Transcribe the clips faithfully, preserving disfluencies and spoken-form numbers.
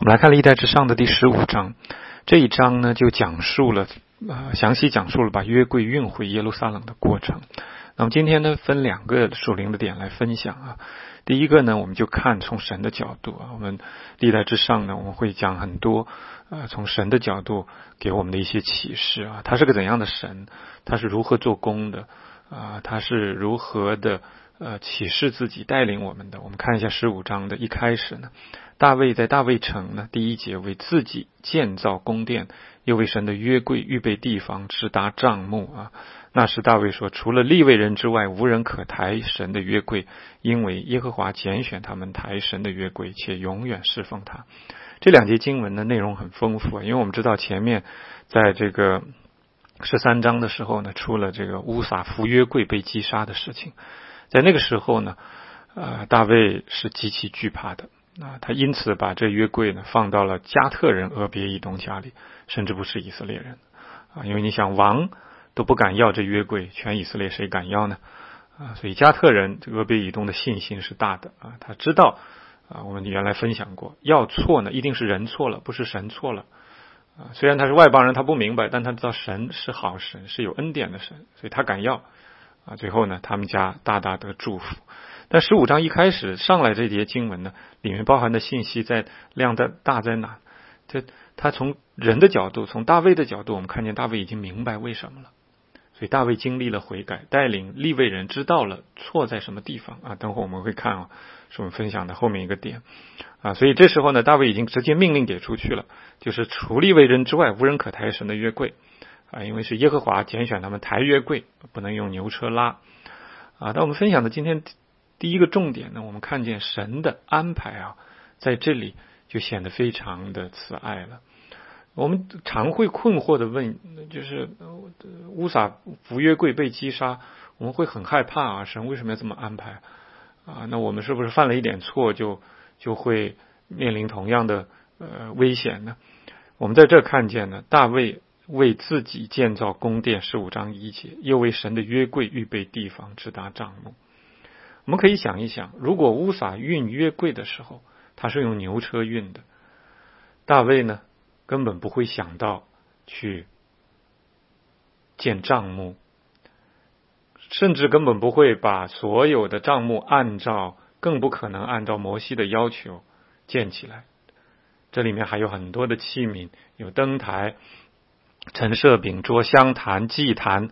我们来看历代志上的第十五章，这一章呢就讲述了呃详细讲述了把约柜运回耶路撒冷的过程。那么今天呢分两个属灵的点来分享啊。第一个呢，我们就看从神的角度啊，我们历代志上呢我们会讲很多呃从神的角度给我们的一些启示啊，他是个怎样的神，他是如何做工的啊，他是如何的呃启示自己带领我们的。我们看一下十五章的一开始呢，大卫在大卫城呢第一节为自己建造宫殿，又为神的约柜预备地方，直达帐幕啊。那时大卫说，除了利未人之外，无人可抬神的约柜，因为耶和华拣选他们抬神的约柜，且永远侍奉他。这两节经文的内容很丰富，因为我们知道前面在这个十三章的时候呢，出了这个乌撒扶约柜被击杀的事情。在那个时候呢，呃，大卫是极其惧怕的啊，他因此把这约柜呢放到了加特人俄别以东家里，甚至不是以色列人啊，因为你想王都不敢要这约柜，全以色列谁敢要呢？啊，所以加特人这个俄别以东的信心是大的啊，他知道啊，我们原来分享过，要错呢一定是人错了，不是神错了啊。虽然他是外邦人，他不明白，但他知道神是好神，是有恩典的神，所以他敢要啊。最后呢，他们家大大得祝福。但十五章一开始上来这节经文呢，里面包含的信息在量在大在哪？这他从人的角度，从大卫的角度，我们看见大卫已经明白为什么了。所以大卫经历了悔改，带领利未人知道了错在什么地方啊。等会我们会看啊，是我们分享的后面一个点啊。所以这时候呢，大卫已经直接命令给出去了，就是除利未人之外，无人可抬神的约柜啊，因为是耶和华拣选他们抬约柜，不能用牛车拉啊。但我们分享的今天第一个重点呢，我们看见神的安排啊，在这里就显得非常的慈爱了。我们常会困惑的问，就是乌撒扶约柜被击杀，我们会很害怕啊，神为什么要这么安排啊？那我们是不是犯了一点错就就会面临同样的呃危险呢？我们在这看见呢，大卫为自己建造宫殿，十五章一节，又为神的约柜预备地方，直达帐幕。我们可以想一想，如果乌撒运约柜的时候，他是用牛车运的，大卫呢根本不会想到去建帐幕，甚至根本不会把所有的帐幕按照，更不可能按照摩西的要求建起来。这里面还有很多的器皿，有灯台、陈设饼桌、香坛、祭坛。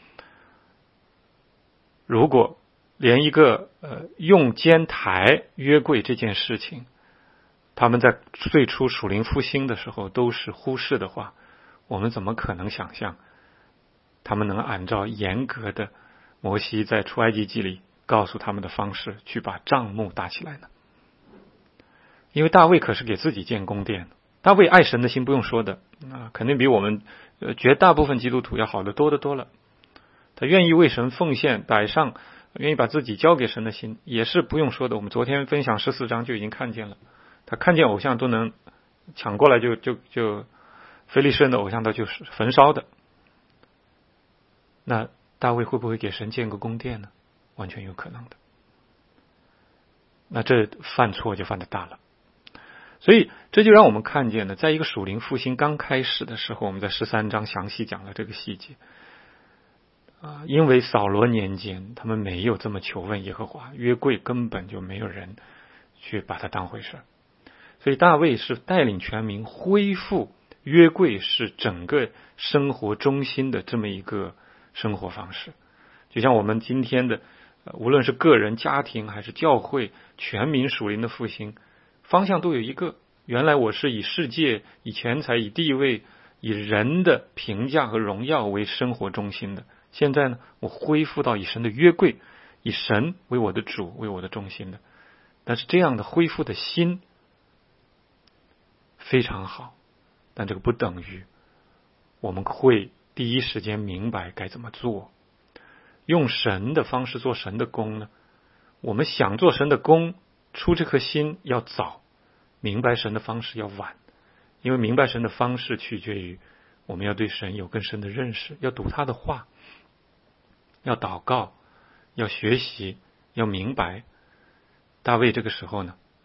如果连一个呃用肩抬约柜这件事情，他们在最初属灵复兴的时候都是忽视的话，我们怎么可能想象他们能按照严格的摩西在出埃及记里告诉他们的方式去把帐幕搭起来呢？因为大卫可是给自己建宫殿，大卫爱神的心不用说的啊，肯定比我们呃绝大部分基督徒要好得多得多了。他愿意为神奉献摆上，愿意把自己交给神的心也是不用说的。我们昨天分享十四章就已经看见了，他看见偶像都能抢过来就就就非利士人的偶像都就是焚烧的。那大卫会不会给神建个宫殿呢？完全有可能的。那这犯错就犯得大了。所以这就让我们看见呢，在一个属灵复兴刚开始的时候，我们在十三章详细讲了这个细节啊，因为扫罗年间他们没有这么求问耶和华，约柜根本就没有人去把它当回事，所以大卫是带领全民恢复约柜是整个生活中心的这么一个生活方式。就像我们今天的无论是个人、家庭还是教会，全民属灵的复兴方向都有一个，原来我是以世界、以钱财、以地位、以人的评价和荣耀为生活中心的，现在呢，我恢复到以神的约柜，以神为我的主，为我的中心的。但是这样的恢复的心非常好，但这个不等于我们会第一时间明白该怎么做。用神的方式做神的工呢，我们想做神的工，出这颗心要早，明白神的方式要晚。因为明白神的方式取决于我们要对神有更深的认识，要读他的话，要祷告，要学习，要明白。大卫这个时候呢，他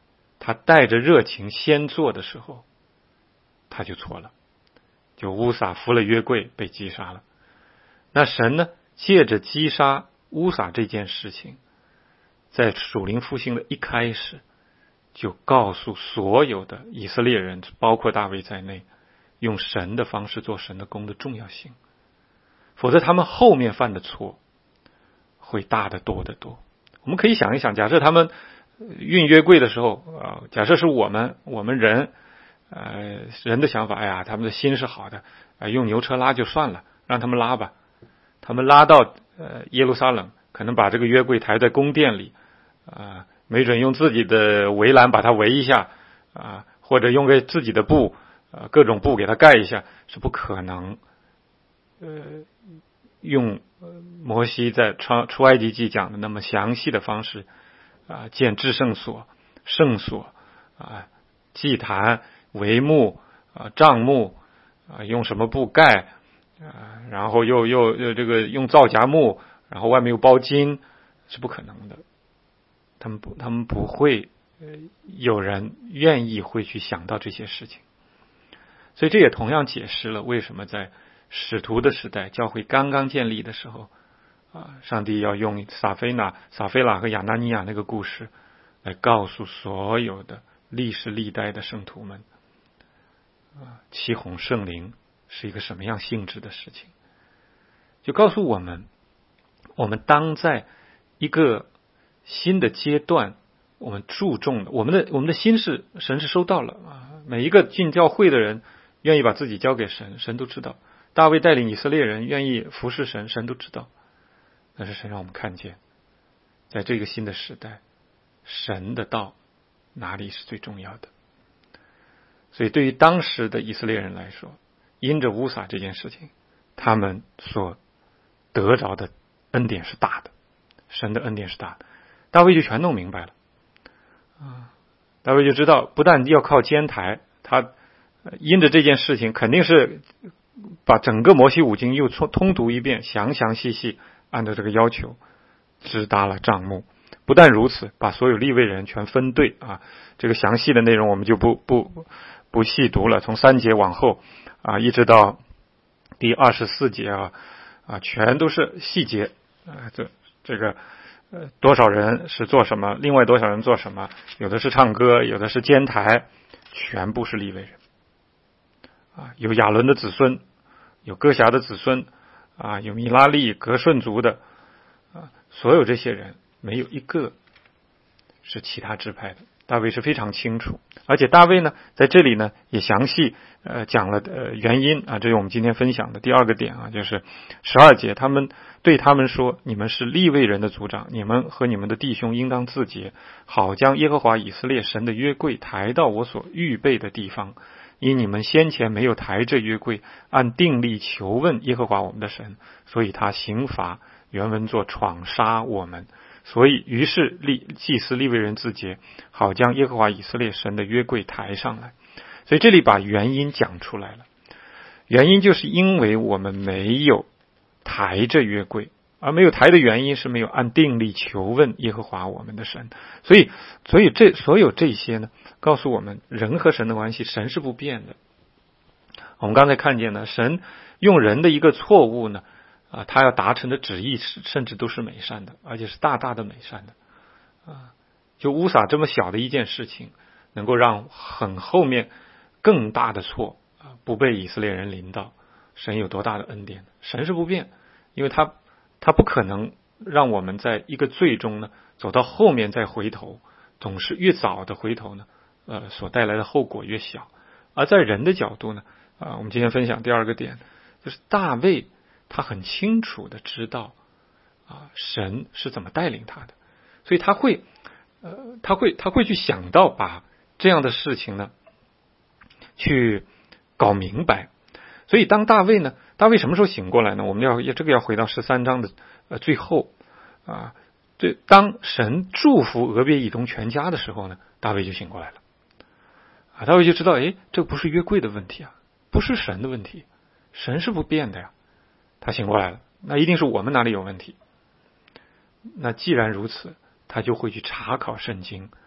他带着热情先做的时候，他就错了，就乌撒扶了约柜被击杀了。那神呢，借着击杀乌撒这件事情，在属灵复兴的一开始，就告诉所有的以色列人，包括大卫在内，用神的方式做神的工的重要性。否则他们后面犯的错会大得多得多。我们可以想一想，假设他们运约柜的时候，呃，假设是我们我们人呃人的想法，哎呀，他们的心是好的，呃，用牛车拉就算了，让他们拉吧。他们拉到呃耶路撒冷，可能把这个约柜抬在宫殿里，啊、呃，没准用自己的围栏把它围一下，啊、呃，或者用个自己的布，呃，各种布给它盖一下，是不可能。呃，用摩西在出出埃及记讲的那么详细的方式啊，建至圣所、圣所啊、祭坛、帷幕啊、帐幕啊，用什么布盖啊，然后又又又这个用皂荚木，然后外面又包金，是不可能的。他们不，他们不会，呃，有人愿意会去想到这些事情。所以这也同样解释了为什么在使徒的时代，教会刚刚建立的时候，啊，上帝要用撒菲娜、撒菲拉和亚拿尼亚那个故事，来告诉所有的历世历代的圣徒们，啊，启宏圣灵是一个什么样性质的事情，就告诉我们，我们当在一个新的阶段，我们注重的，我们的我们的心是神是收到了啊，每一个进教会的人愿意把自己交给神，神都知道。大卫带领以色列人愿意服侍神，神都知道。但是神让我们看见，在这个新的时代，神的道哪里是最重要的。所以对于当时的以色列人来说，因着乌撒这件事情，他们所得着的恩典是大的，神的恩典是大的。大卫就全弄明白了啊，大卫就知道，不但要靠肩台，他因着这件事情肯定是把整个摩西五经又通读一遍，详详细细按照这个要求支搭了帐幕。不但如此，把所有利未人全分队啊，这个详细的内容我们就不不不细读了。从三节往后啊，一直到第二十四节啊啊，全都是细节啊，这这个呃多少人是做什么，另外多少人做什么，有的是唱歌，有的是监台，全部是利未人啊，有亚伦的子孙，有哥辖的子孙啊，有米拉利、革顺族的啊，所有这些人没有一个是其他支派的。大卫是非常清楚，而且大卫呢在这里呢也详细呃讲了呃原因啊，这是我们今天分享的第二个点啊，就是十二节，他们对他们说，你们是利未人的族长，你们和你们的弟兄应当自洁，好将耶和华以色列神的约柜抬到我所预备的地方。因你们先前没有抬这约柜，按定例求问耶和华我们的神，所以他刑罚，原文作闯杀我们。所以于是利祭司利未人自洁，好将耶和华以色列神的约柜抬上来。所以这里把原因讲出来了，原因就是因为我们没有抬这约柜，而没有抬的原因是没有按定例求问耶和华我们的神。所以所以这所有这些呢，告诉我们人和神的关系，神是不变的。我们刚才看见呢，神用人的一个错误呢啊，他要达成的旨意甚至都是美善的，而且是大大的美善的啊。就乌撒这么小的一件事情，能够让很后面更大的错啊不被以色列人临到，神有多大的恩典？神是不变，因为他他不可能让我们在一个罪中呢走到后面再回头，总是越早的回头呢，呃，所带来的后果越小。而在人的角度呢，啊，我们今天分享第二个点，就是大卫他很清楚的知道啊，神是怎么带领他的，所以他会，呃，他会他会去想到把这样的事情呢去搞明白。所以当大卫呢，大卫什么时候醒过来呢？我们要这个要回到十三章的呃最后啊，这当神祝福俄别以东全家的时候呢，大卫就醒过来了啊，大卫就知道，哎，这不是约柜的问题啊，不是神的问题，神是不变的呀。他醒过来了，那一定是我们哪里有问题。那既然如此，他就会去查考圣经，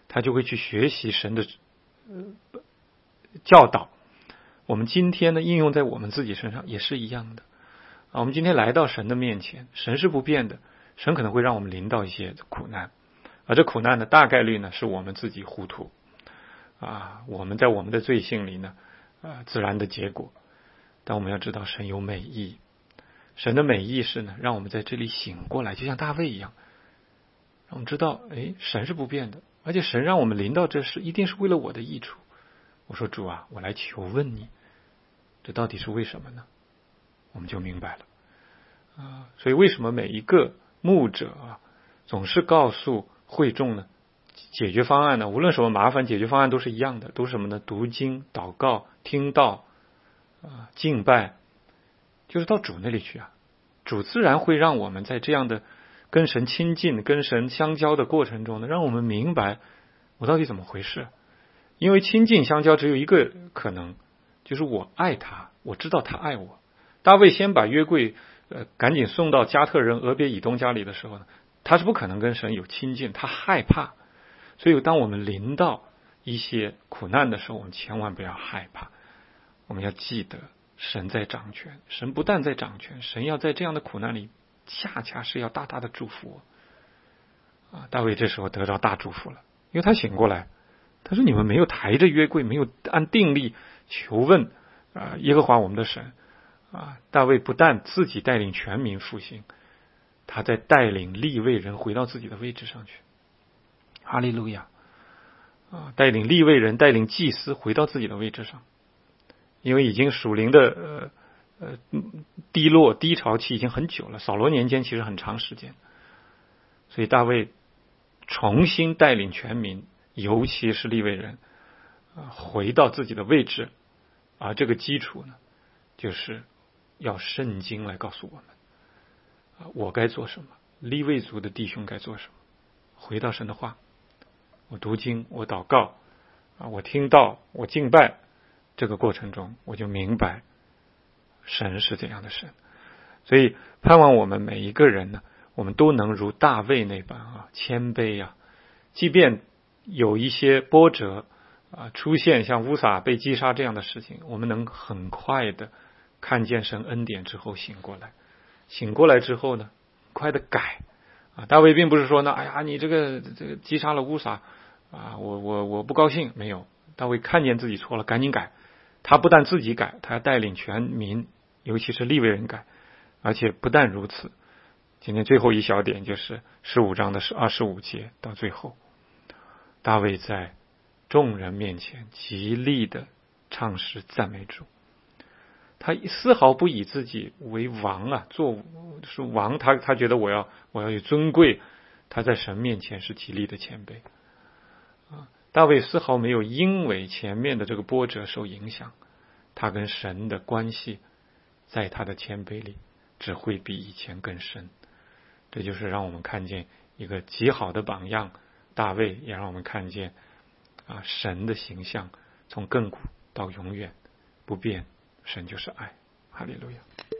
他就会去学习神的呃教导。我们今天呢，应用在我们自己身上也是一样的啊。我们今天来到神的面前，神是不变的，神可能会让我们临到一些苦难，而这苦难呢，大概率呢是我们自己糊涂啊，我们在我们的罪性里呢，啊，自然的结果。但我们要知道，神有美意，神的美意是呢，让我们在这里醒过来，就像大卫一样，让我们知道，哎，神是不变的，而且神让我们临到这事，一定是为了我的益处。我说主啊，我来求问你，这到底是为什么呢？我们就明白了啊。所以为什么每一个牧者啊，总是告诉会众呢，解决方案呢，无论什么麻烦，解决方案都是一样的，都是什么呢？读经、祷告、听道啊、敬拜，就是到主那里去啊。主自然会让我们在这样的跟神亲近、跟神相交的过程中呢，让我们明白我到底怎么回事。因为亲近相交只有一个可能，就是我爱他，我知道他爱我。大卫先把约柜呃赶紧送到加特人俄别以东家里的时候呢，他是不可能跟神有亲近，他害怕。所以当我们临到一些苦难的时候，我们千万不要害怕，我们要记得神在掌权，神不但在掌权，神要在这样的苦难里恰恰是要大大的祝福我啊。大卫这时候得到大祝福了，因为他醒过来，他说你们没有抬着约柜，没有按定力求问啊耶和华我们的神啊。大卫不但自己带领全民复兴，他在带领利未人回到自己的位置上去。哈利路亚啊！带领利未人，带领祭司回到自己的位置上，因为已经属灵的呃呃低落低潮期已经很久了，扫罗年间其实很长时间，所以大卫重新带领全民，尤其是利未人啊，回到自己的位置。而这个基础呢，就是要圣经来告诉我们啊，我该做什么，利未族的弟兄该做什么。回到神的话，我读经，我祷告啊，我听道，我敬拜，这个过程中我就明白神是怎样的神。所以盼望我们每一个人呢，我们都能如大卫那般啊，谦卑啊，即便有一些波折啊出现，像乌撒被击杀这样的事情，我们能很快的看见神恩典之后醒过来，醒过来之后呢，快的改啊。大卫并不是说呢，哎呀，你这个这个击杀了乌撒啊，我我我不高兴，没有。大卫看见自己错了，赶紧改。他不但自己改，他还带领全民，尤其是利未人改。而且不但如此，今天最后一小点就是十五章的二十五节到最后，大卫在众人面前极力的唱诗赞美主，他丝毫不以自己为王啊，做是王，他他觉得我要我要有尊贵，他在神面前是极力的谦卑啊。大卫丝毫没有因为前面的这个波折受影响，他跟神的关系在他的谦卑里只会比以前更深。这就是让我们看见一个极好的榜样。大卫也让我们看见啊，神的形象从亘古到永远不变，神就是爱。哈利路亚。